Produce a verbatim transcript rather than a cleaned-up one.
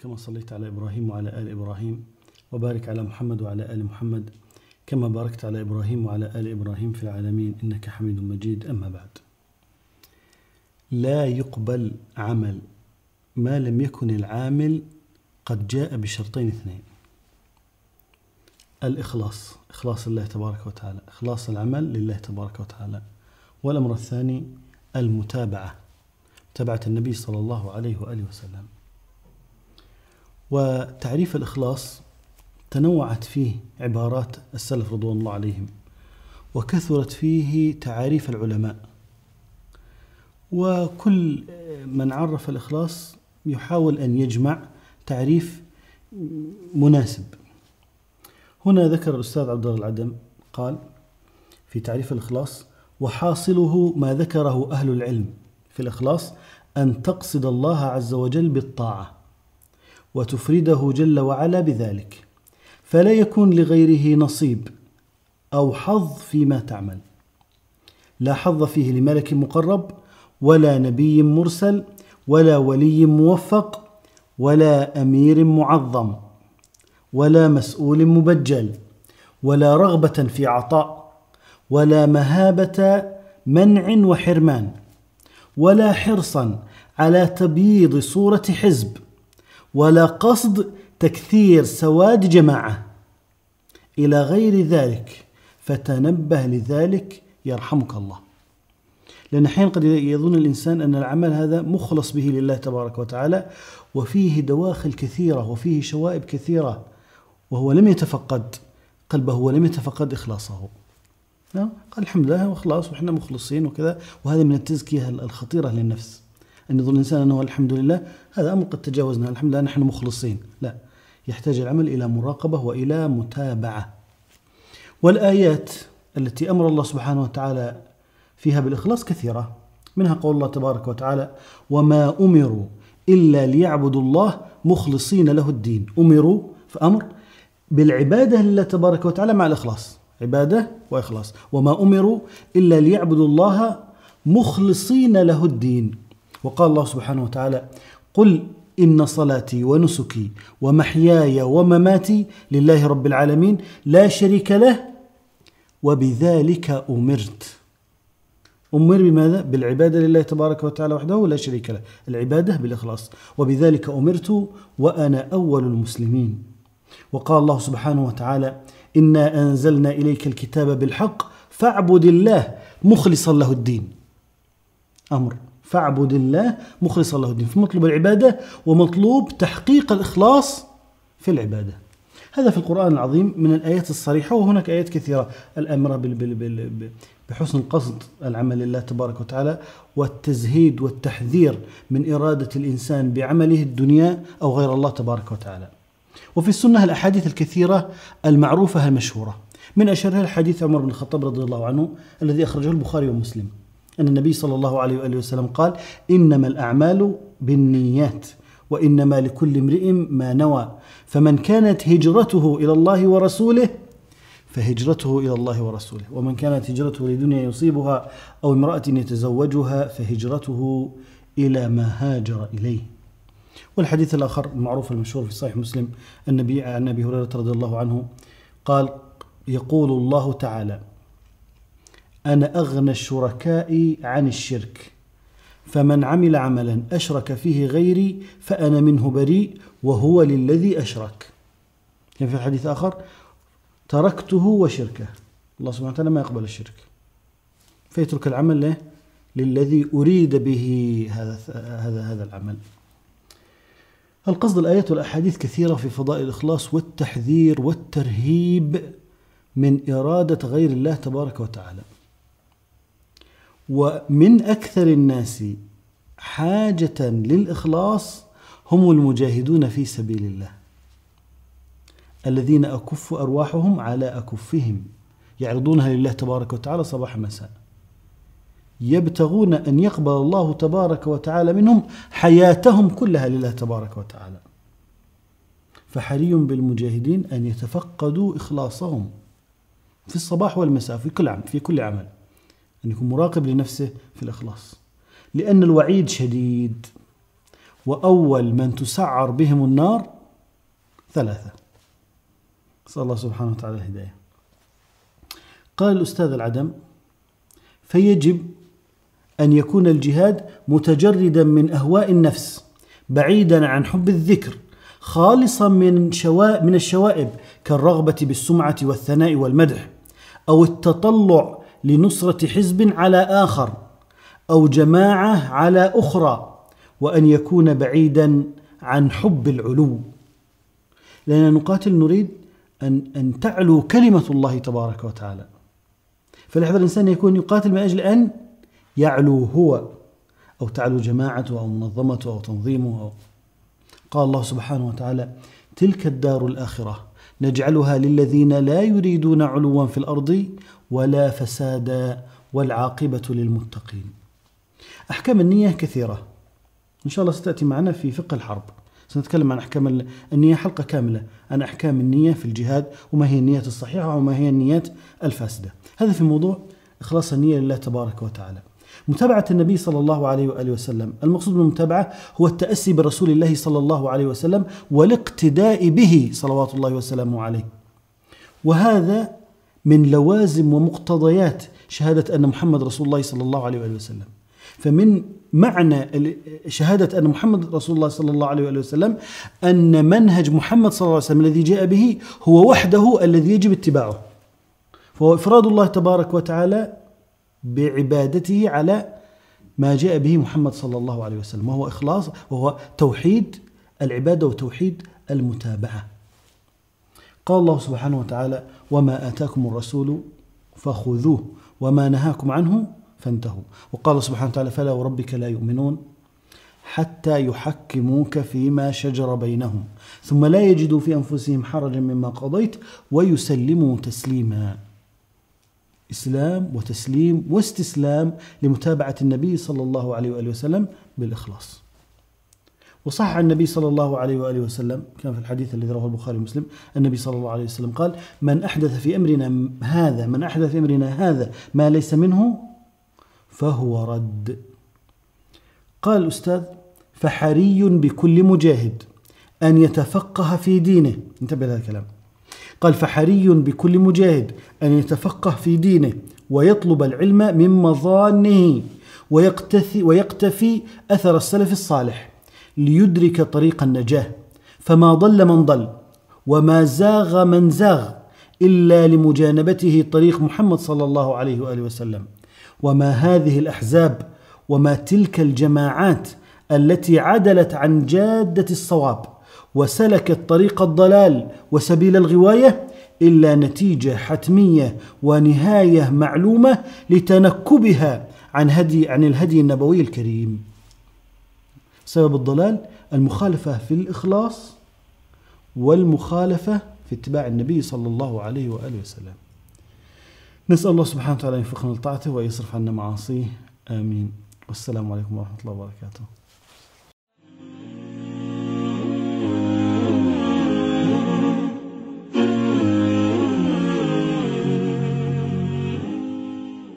كما صليت على إبراهيم وعلى آل إبراهيم وبارك على محمد وعلى آل محمد كما باركت على إبراهيم وعلى آل إبراهيم في العالمين إنك حميد مجيد. أما بعد، لا يقبل عمل ما لم يكن العامل قد جاء بشرطين اثنين: الإخلاص، إخلاص الله تبارك وتعالى، إخلاص العمل لله تبارك وتعالى. والأمر الثاني المتابعة، متابعة النبي صلى الله عليه وآله وسلم. وتعريف الإخلاص تنوعت فيه عبارات السلف رضوان الله عليهم، وكثرت فيه تعاريف العلماء، وكل من عرف الإخلاص يحاول أن يجمع تعريف مناسب. هنا ذكر الأستاذ عبد الله العدم قال في تعريف الإخلاص: وحاصله ما ذكره أهل العلم في الإخلاص أن تقصد الله عز وجل بالطاعة وتفرده جل وعلا بذلك، فلا يكون لغيره نصيب أو حظ فيما تعمل، لا حظ فيه لملك مقرب ولا نبي مرسل ولا ولي موفق ولا أمير معظم ولا مسؤول مبجل، ولا رغبة في عطاء ولا مهابة منع وحرمان، ولا حرصا على تبييض صورة حزب، ولا قصد تكثير سواد جماعة إلى غير ذلك، فتنبه لذلك يرحمك الله. لأن أحيانا قد يظن الإنسان أن العمل هذا مخلص به لله تبارك وتعالى، وفيه دواخل كثيرة وفيه شوائب كثيرة، وهو لم يتفقد قلبه ولم يتفقد إخلاصه. قال الحمد لله وخلاص وإحنا مخلصين وكذا. وهذا من التزكية الخطيرة للنفس، أن يظن الإنسان أنه الحمد لله هذا أمر قد تجاوزنا، الحمد لله نحن مخلصين. لا، يحتاج العمل إلى مراقبة وإلى متابعة. والآيات التي أمر الله سبحانه وتعالى فيها بالإخلاص كثيرة، منها قول الله تبارك وتعالى: وما أمروا إلا ليعبدوا الله مخلصين له الدين. أمروا فأمر بالعبادة لله تبارك وتعالى مع الإخلاص، عبادة وإخلاص. وما أمروا إلا ليعبدوا الله مخلصين له الدين. وقال الله سبحانه وتعالى: قل إن صلاتي ونسكي ومحياي ومماتي لله رب العالمين لا شريك له وبذلك أمرت. أمر بماذا؟ بالعبادة لله تبارك وتعالى وحده لا شريك له، العبادة بالإخلاص. وبذلك أمرت وأنا أول المسلمين. وقال الله سبحانه وتعالى: إنا أنزلنا إليك الكتاب بالحق فاعبد الله مخلصا له الدين. أمر فاعبد الله مخلصا له الدين، فمطلوب العبادة ومطلوب تحقيق الإخلاص في العبادة. هذا في القرآن العظيم من الآيات الصريحة، وهناك آيات كثيرة الأمر بحسن قصد العمل لله تبارك وتعالى، والتزهيد والتحذير من إرادة الإنسان بعمله الدنيا أو غير الله تبارك وتعالى. وفي السنة الأحاديث الكثيرة المعروفة المشهورة، من أشهرها الحديث عمر بن الخطاب رضي الله عنه الذي أخرجه البخاري ومسلم، أن النبي صلى الله عليه وآله وسلم قال: إنما الأعمال بالنيات وإنما لكل امرئ ما نوى، فمن كانت هجرته إلى الله ورسوله فهجرته إلى الله ورسوله، ومن كانت هجرته لدنيا يصيبها أو امرأة يتزوجها فهجرته إلى ما هاجر إليه. والحديث الآخر المعروف المشهور في صحيح مسلم النبي عن أبي هريرة رضي الله عنه قال: يقول الله تعالى: أنا أغنى الشركاء عن الشرك، فمن عمل عملا أشرك فيه غيري فأنا منه بريء وهو للذي أشرك. كان في الحديث آخر: تركته وشركه. الله سبحانه وتعالى ما يقبل الشرك، فيترك العمل له للذي أريد به هذا هذا هذا العمل. القصد الآيات والأحاديث كثيرة في فضائل الإخلاص والتحذير والترهيب من إرادة غير الله تبارك وتعالى. ومن أكثر الناس حاجة للإخلاص هم المجاهدون في سبيل الله، الذين أكف أرواحهم على أكفهم، يعرضونها لله تبارك وتعالى صباح مساء، يبتغون أن يقبل الله تبارك وتعالى منهم حياتهم كلها لله تبارك وتعالى. فحري بالمجاهدين أن يتفقدوا إخلاصهم في الصباح والمساء في كل عمل في كل عمل، أن يكون مراقب لنفسه في الإخلاص، لأن الوعيد شديد وأول من تسعر بهم النار ثلاثة. نسأل الله سبحانه وتعالى الهداية. قال الأستاذ العدم: فيجب أن يكون الجهاد متجردا من أهواء النفس، بعيدا عن حب الذكر، خالصا من شوائب من الشوائب كالرغبة بالسمعة والثناء والمدح، أو التطلع لنصرة حزب على آخر أو جماعة على أخرى، وأن يكون بعيدا عن حب العلو، لأننا نقاتل نريد أن أن تعلو كلمة الله تبارك وتعالى. فليحذر الإنسان يكون يقاتل من أجل أن يعلو هو، أو تعلو جماعته أو منظمته أو تنظيمه أو. قال الله سبحانه وتعالى: تلك الدار الآخرة نجعلها للذين لا يريدون علوا في الأرض ولا فسادا والعاقبة للمتقين. أحكام النية كثيرة إن شاء الله ستأتي معنا في فقه الحرب، سنتكلم عن أحكام النية حلقة كاملة عن أحكام النية في الجهاد، وما هي النيات الصحيحة وما هي النيات الفاسدة. هذا في موضوع إخلاص النية لله تبارك وتعالى. متابعة النبي صلى الله عليه وآله وسلم، المقصود بالمتابعة هو التأسي برسول الله صلى الله عليه وسلم والاقتداء به صلوات الله وسلامه عليه، وهذا من لوازم ومقتضيات شهادة أن محمد رسول الله صلى الله عليه وآله وسلم. فمن معنى شهادة أن محمد رسول الله صلى الله عليه وآله وسلم أن منهج محمد صلى الله عليه وسلم الذي جاء به هو وحده الذي يجب اتباعه، فهو إفراد الله تبارك وتعالى بعبادته على ما جاء به محمد صلى الله عليه وسلم، وهو إخلاص، وهو توحيد العبادة وتوحيد المتابعة. قال الله سبحانه وتعالى: وما آتاكم الرسول فخذوه وما نهاكم عنه فانتهوا. وقال سبحانه وتعالى: فلا وربك لا يؤمنون حتى يحكموك فيما شجر بينهم ثم لا يجدوا في أنفسهم حرجا مما قضيت ويسلموا تسليما. إسلام وتسليم واستسلام لمتابعة النبي صلى الله عليه وآله وسلم بالإخلاص. وصح عن النبي صلى الله عليه وآله وسلم كان في الحديث الذي رواه البخاري ومسلم، النبي صلى الله عليه وسلم قال: من أحدث في أمرنا هذا من أحدث في أمرنا هذا ما ليس منه فهو رد. قال الأستاذ: فحري بكل مجاهد أن يتفقه في دينه. انتبه لهذا الكلام. قال: فحري بكل مجاهد أن يتفقه في دينه ويطلب العلم من مظانه ويقتفي, ويقتفي أثر السلف الصالح ليدرك طريق النجاة، فما ضل من ضل وما زاغ من زاغ إلا لمجانبته طريق محمد صلى الله عليه وآله وسلم. وما هذه الأحزاب وما تلك الجماعات التي عدلت عن جادة الصواب وسلكت طريق الضلال وسبيل الغواية إلا نتيجة حتمية ونهاية معلومة لتنكبها عن هدي عن الهدي النبوي الكريم. سبب الضلال المخالفة في الإخلاص والمخالفة في اتباع النبي صلى الله عليه وآله وسلم. نسأل الله سبحانه وتعالى أن يوفقنا لطاعته ويصرف عنا معاصيه، آمين. والسلام عليكم ورحمة الله وبركاته.